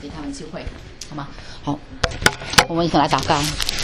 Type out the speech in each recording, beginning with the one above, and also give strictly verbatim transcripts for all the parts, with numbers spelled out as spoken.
给他们机会，好吗？好，我们一起来祷告。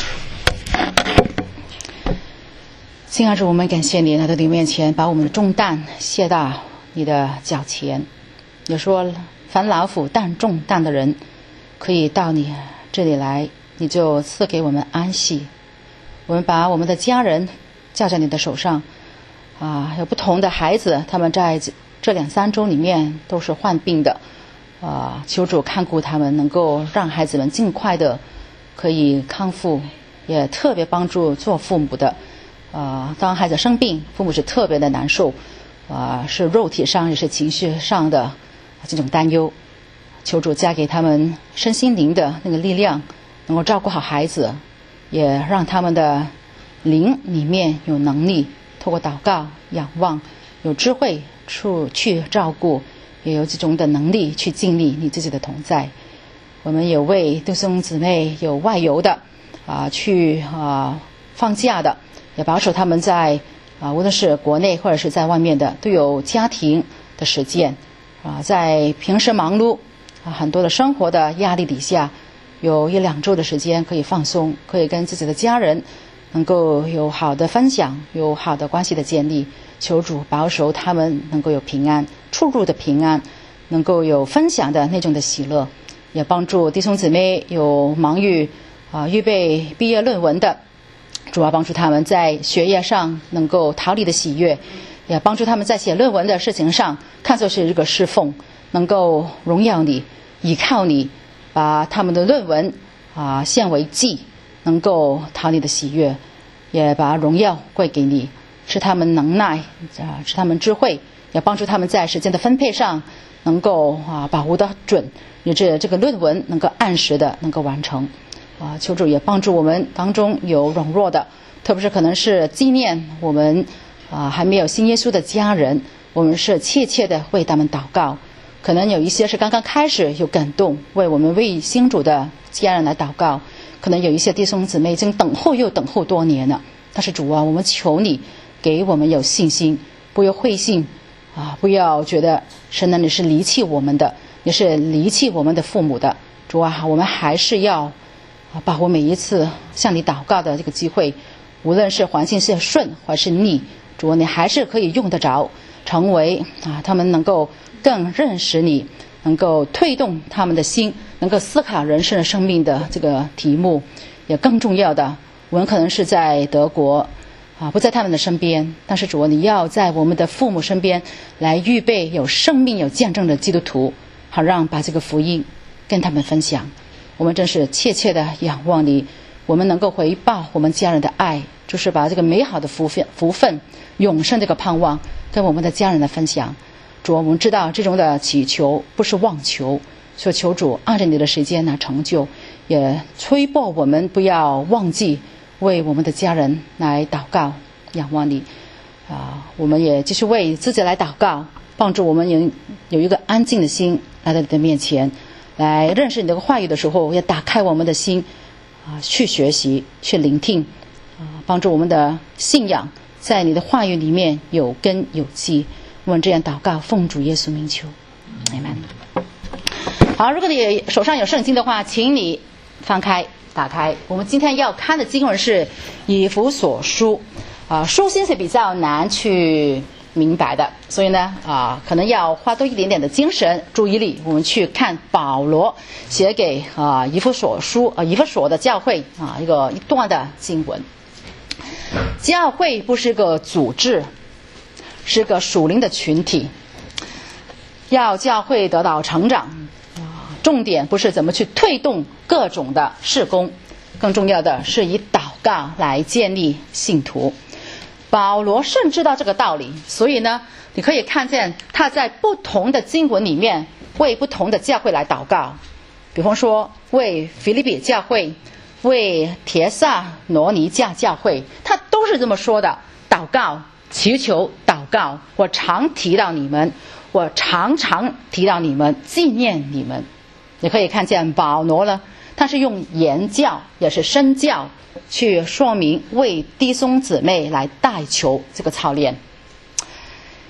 亲爱的主，我们感谢你来到你面前，把我们的重担卸到你的脚前。你说凡劳苦担重担的人可以到你这里来，你就赐给我们安息。我们把我们的家人交在你的手上啊，有不同的孩子，他们在这两三周里面都是患病的啊，求主看顾他们，能够让孩子们尽快的可以康复，也特别帮助做父母的啊，当孩子生病，父母是特别的难受啊，是肉体上也是情绪上的这种担忧。求主加给他们身心灵的那个力量，能够照顾好孩子，也让他们的灵里面有能力透过祷告仰望，有智慧处去照顾，也有这种的能力去经历你自己的同在。我们有为弟兄姊妹有外游的啊，去啊放假的，也保守他们在啊无论是国内或者是在外面的都有家庭的实践啊，在平时忙碌啊很多的生活的压力底下，有一两周的时间可以放松，可以跟自己的家人能够有好的分享，有好的关系的建立。求主保守他们能够有平安，出入的平安，能够有分享的那种的喜乐，也帮助弟兄姊妹有忙于啊预备毕业论文的，主要帮助他们在学业上能够逃离的喜悦，也帮助他们在写论文的事情上看作是一个侍奉，能够荣耀你，依靠你，把他们的论文啊献为祭，能够讨你的喜悦，也把荣耀归给你，是他们能耐啊，是他们智慧，也帮助他们在时间的分配上能够啊把握得准，以致这个论文能够按时的能够完成啊。求主也帮助我们当中有软弱的，特别是可能是纪念我们啊还没有信耶稣的家人，我们是切切的为他们祷告。可能有一些是刚刚开始有感动，为我们为新主的家人来祷告，可能有一些弟兄姊妹已经等候又等候多年了。但是主啊，我们求你给我们有信心，不要灰心啊，不要觉得神呢你是离弃我们的，你是离弃我们的父母的。主啊，我们还是要啊把握每一次向你祷告的这个机会，无论是环境是顺还是逆，主啊，你还是可以用得着，成为啊他们能够更认识你，能够推动他们的心，能够思考人生的生命的这个题目。也更重要的，我们可能是在德国啊，不在他们的身边，但是主啊，你要在我们的父母身边来预备有生命有见证的基督徒，好让把这个福音跟他们分享。我们真是切切的仰望你，我们能够回报我们家人的爱，就是把这个美好的福分福分永生这个盼望跟我们的家人的分享。主，我们知道这种的祈求不是妄求，所以求主按照你的时间来成就，也催迫我们不要忘记为我们的家人来祷告仰望你啊！我们也继续为自己来祷告，帮助我们有有一个安静的心来到你的面前，来认识你的话语的时候，也打开我们的心啊，去学习去聆听啊，帮助我们的信仰在你的话语里面有根有基。我们这样祷告，奉主耶稣名求，阿们。好，如果你手上有圣经的话，请你翻开打开。我们今天要看的经文是以弗所书啊，书信是比较难去明白的，所以呢啊，可能要花多一点点的精神注意力，我们去看保罗写给啊以弗所书啊以弗所的教会啊一个一段的经文。教会不是个组织，是个属灵的群体，要教会得到成长，重点不是怎么去推动各种的事工，更重要的是以祷告来建立信徒。保罗深知道这个道理，所以呢你可以看见他在不同的经文里面为不同的教会来祷告，比方说为腓立比教会，为帖撒罗尼迦教会，他都是这么说的，祷告祈求祷告，我常提到你们，我常常提到你们，纪念你们。你可以看见保罗呢，他是用言教也是身教去说明为弟兄姊妹来代求这个操练。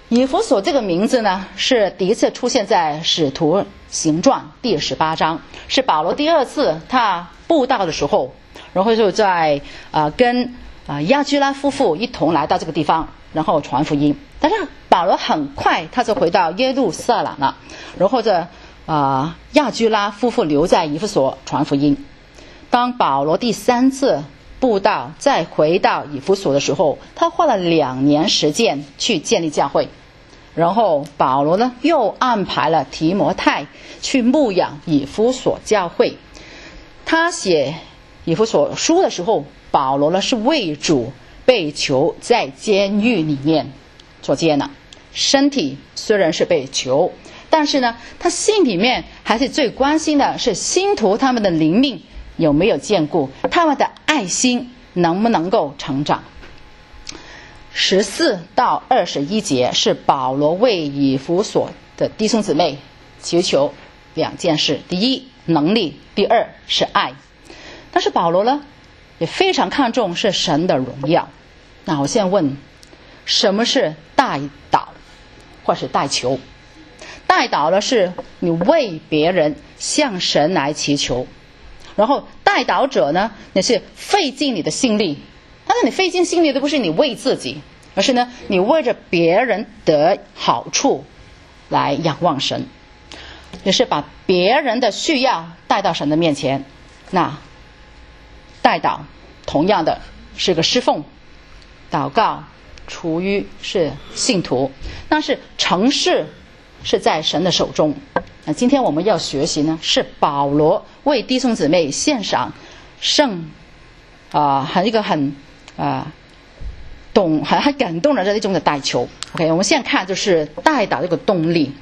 以弗所这个名字呢，是第一次出现在使徒行传第十八章，是保罗第二次他布道的时候，然后就在啊、呃、跟啊、呃、亚居拉夫妇一同来到这个地方，然后传福音。但是保罗很快他就回到耶路撒冷了，然后这啊、呃、亚居拉夫妇留在以弗所传福音。当保罗第三次布道再回到以弗所的时候，他花了两年时间去建立教会。然后保罗呢又安排了提摩太去牧养以弗所教会。他写以弗所书的时候，保罗呢是为主被囚在监狱里面做监呢，身体虽然是被囚，但是呢他心里面还是最关心的是信徒他们的灵命有没有坚固，他们的爱心能不能够成长。十四到二十一节是保罗为以弗所的弟兄姊妹祈求两件事：第一，能力；第二是爱。但是保罗呢也非常看重是神的荣耀。那我现在问，什么是代祷或是代求？代祷呢是你为别人向神来祈求，然后代祷者呢你是费尽你的心力，但是你费尽心力的不是你为自己，而是呢你为着别人得好处来仰望神，也是把别人的需要带到神的面前。那代祷同样的是个侍奉，祷告出于是信徒，但是成事是在神的手中。那今天我们要学习呢，是保罗为弟兄姊妹献上圣啊、呃，很一个很啊、呃、懂很很感动的这一种的代求。OK， 我们现在看就是代祷这个动力。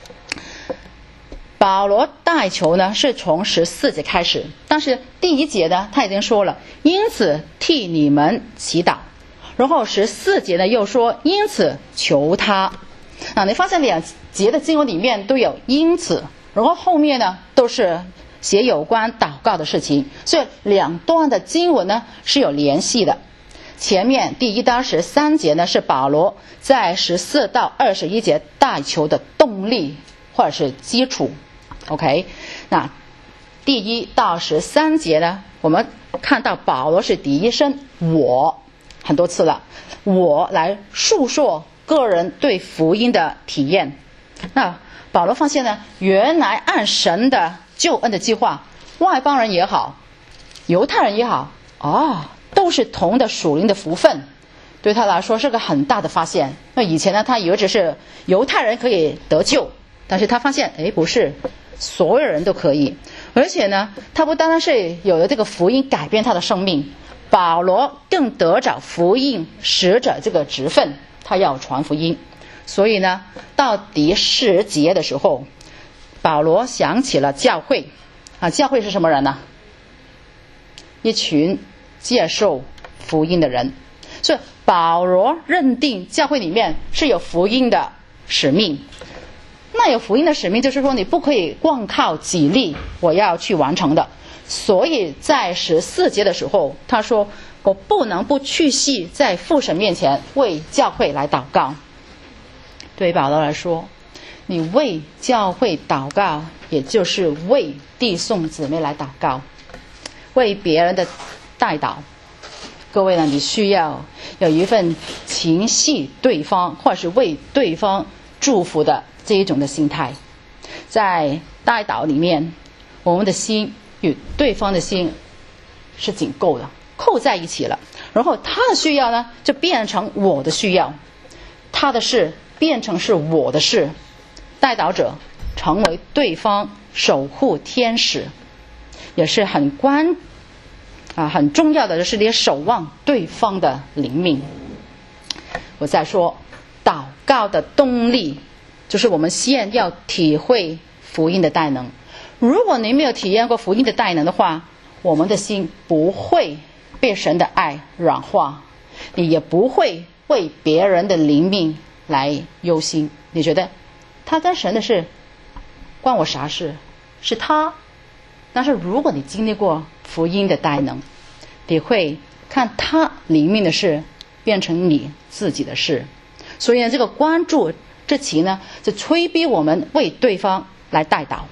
保罗代求呢是从十四节开始，但是第一节呢他已经说了，因此替你们祈祷。然后十四节呢又说，因此求他。啊，你发现两节的经文里面都有因此，然后后面呢都是写有关祷告的事情，所以两段的经文呢是有联系的。前面第一到十三节呢是保罗在十四到二十一节代求的动力或者是基础。OK， 那第一到十三节呢，我们看到保罗是第一身我很多次了，我来述说个人对福音的体验。那保罗发现呢，原来按神的救恩的计划，外邦人也好，犹太人也好，哦，都是同的属灵的福分。对他来说是个很大的发现。那以前呢，他以为只是犹太人可以得救，但是他发现，哎，不是，所有人都可以。而且呢，他不单单是有了这个福音改变他的生命，保罗更得着福音使者这个职分，他要传福音。所以呢，到第十节的时候，保罗想起了教会啊，教会是什么人呢？一群接受福音的人。所以保罗认定教会里面是有福音的使命。那有福音的使命就是说，你不可以光靠己力我要去完成的。所以在十四节的时候，他说我不能不去细在父神面前为教会来祷告。对于保罗来说，你为教会祷告，也就是为弟兄姊妹来祷告，为别人的代祷。各位呢，你需要有一份情系对方或者是为对方祝福的这一种的心态。在代祷里面，我们的心与对方的心是紧扣的，扣在一起了。然后他的需要呢，就变成我的需要，他的事变成是我的事。代祷者成为对方守护天使，也是很关啊很重要的，就是你守望对方的灵命。我再说，祷告的动力就是我们先要体会福音的大能。如果你没有体验过福音的大能的话，我们的心不会被神的爱软化，你也不会为别人的灵命来忧心。你觉得他跟神的事关我啥事？是他。但是如果你经历过福音的大能，你会看他灵命的事变成你自己的事。 所以呢，这个关注之情呢，就催逼我们为对方来代祷。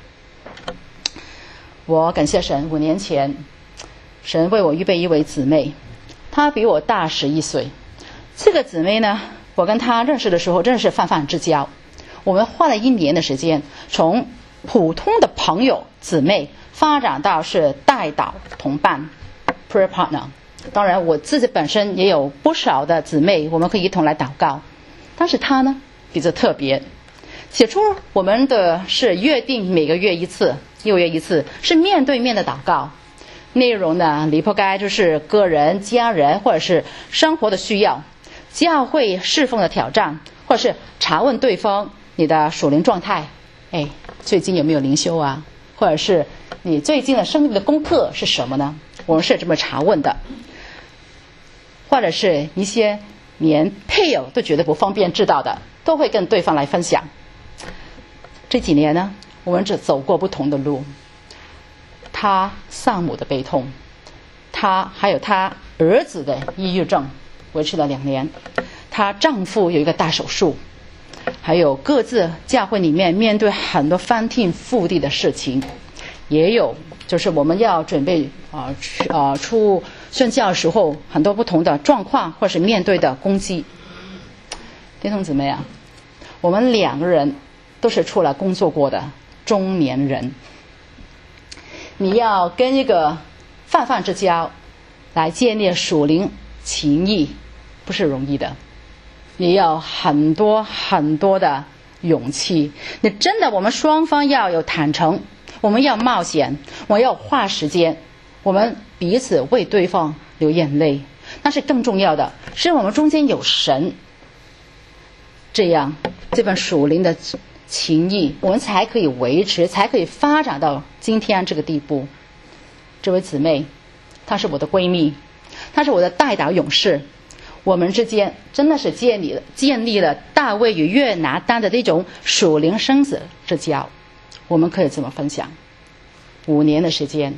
我感谢神，五年前，神为我预备一位姊妹，她比我大十一岁。这个姊妹呢，我跟她认识的时候真的是泛泛之交。我们花了一年的时间，从普通的朋友姊妹发展到是代祷同伴 prayer partner。当然我自己本身也有不少的姊妹，我们可以一同来祷告。但是她呢比较特别，起初我们的是约定每个月一次，六月一次，是面对面的祷告，内容呢离不开就是个人、家人或者是生活的需要，教会侍奉的挑战，或者是查问对方你的属灵状态，哎，最近有没有灵修啊？或者是你最近的生命的功课是什么呢？我们是这么查问的。或者是一些连配偶都觉得不方便知道的，都会跟对方来分享。这几年呢，我们只走过不同的路。他丧母的悲痛，他还有他儿子的抑郁症，维持了两年。她丈夫有一个大手术，还有各自教会里面面对很多翻天覆地的事情，也有就是我们要准备啊啊出宣教的时候很多不同的状况，或是面对的攻击。弟兄姊妹啊，我们两个人都是出来工作过的中年人，你要跟一个泛泛之交来建立属灵情谊，不是容易的，也要很多很多的勇气。你真的，我们双方要有坦诚，我们要冒险，我们要花时间，我们彼此为对方流眼泪。但是更重要的是，我们中间有神，这样这份属灵的情谊我们才可以维持，才可以发展到今天这个地步。这位姊妹，她是我的闺蜜，她是我的代祷勇士，我们之间真的是建立了建立了大卫与约拿单的那种属灵生死之交。我们可以这么分享，五年的时间，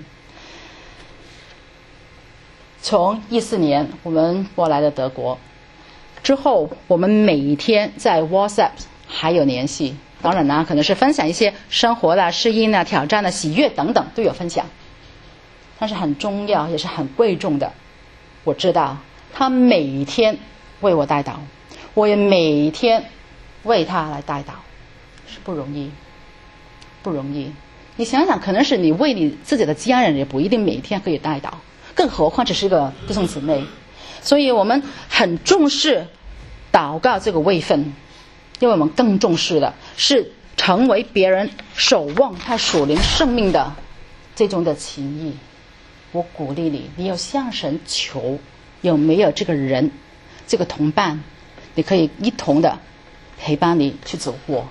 从一四年我们过来了德国之后，我们每一天在 WhatsApp 还有联系，当然呢可能是分享一些生活的适应啊、挑战啊、喜悦等等都有分享。但是很重要也是很贵重的，我知道他每一天为我代祷，我也每一天为他来代祷，是不容易不容易。你想想，可能是你为你自己的家人也不一定每天可以代祷，更何况只是个弟兄姊妹。所以我们很重视祷告这个位分，因为我们更重视的是成为别人守望他属灵生命的这种的情谊。我鼓励你，你要向神求，有没有这个人这个同伴，你可以一同的陪伴你去走过。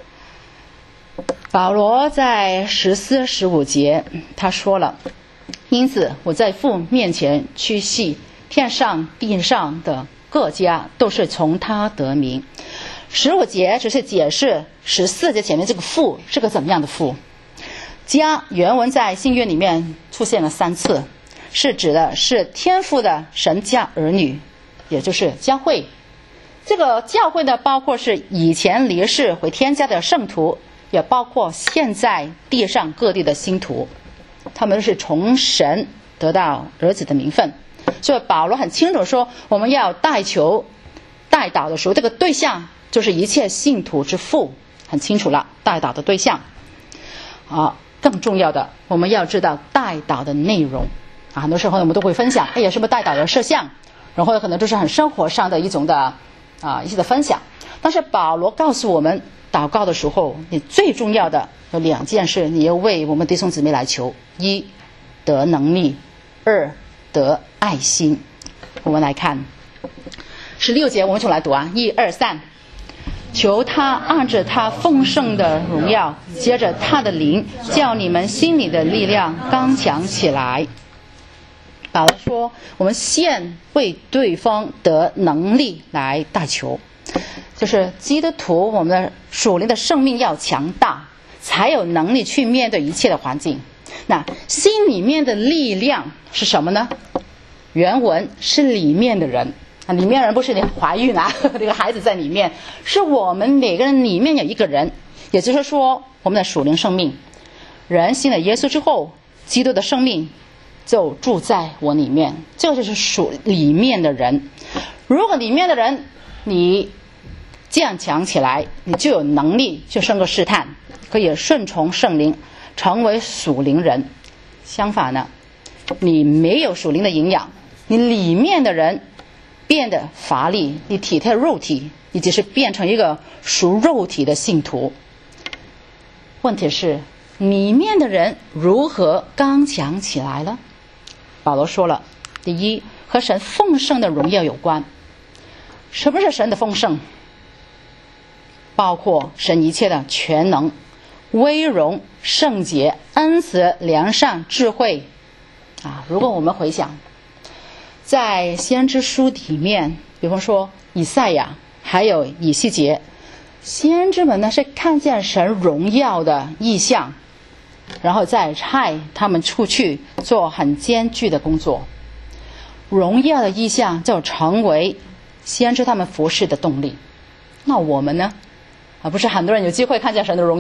保罗在十四十五节他说了，因此我在父面前屈膝，天上地上的各家都是从他得名。十五节只是解释十四节前面这个父是个怎么样的父。家原文在新约里面出现了三次，是指的是天父的神家儿女，也就是教会。这个教会呢，包括是以前离世回天家的圣徒，也包括现在地上各地的信徒，他们是从神得到儿子的名分。所以保罗很清楚说，我们要代求代祷的时候，这个对象就是一切信徒之父，很清楚了代祷的对象啊。更重要的，我们要知道代祷的内容啊。很多时候我们都会分享，哎呀，什么代祷的事项，然后可能就是很生活上的一种的啊一些的分享。但是保罗告诉我们，祷告的时候，你最重要的有两件事，你要为我们弟兄姊妹来求：一，得能力；二，得爱心。我们来看十六节，我们就来读啊，一二三。求他按着他丰盛的荣耀，接着他的灵，叫你们心里的力量刚强起来。保罗说，我们先为对方得能力来代求，就是基督徒我们的属灵的生命要强大，才有能力去面对一切的环境。那心里面的力量是什么呢？原文是里面的人， 啊，里面人不是你怀孕啊，这个孩子在里面，是我们每个人里面有一个人，也就是说我们的属灵生命。人信了耶稣之后，基督的生命就住在我里面，这就是属里面的人。如果里面的人你坚强起来，你就有能力去胜过试探，可以顺从圣灵，成为属灵人。相反呢，你没有属灵的营养，你里面的人变得乏力，你体贴肉体，你只是变成一个属肉体的信徒。问题是里面的人如何刚强起来了？保罗说了，第一，和神丰盛的荣耀有关。什么是神的丰盛？包括神一切的全能、威荣、圣洁、恩慈、良善、智慧啊！如果我们回想在先知书里面，比方说以赛亚还有以西结，先知们呢是看见神荣耀的异象，然后再差他们出去做很艰巨的工作。荣耀的异象就成为先知他们服侍的动力。那我们呢？啊，不是很多人有机会看见神的荣耀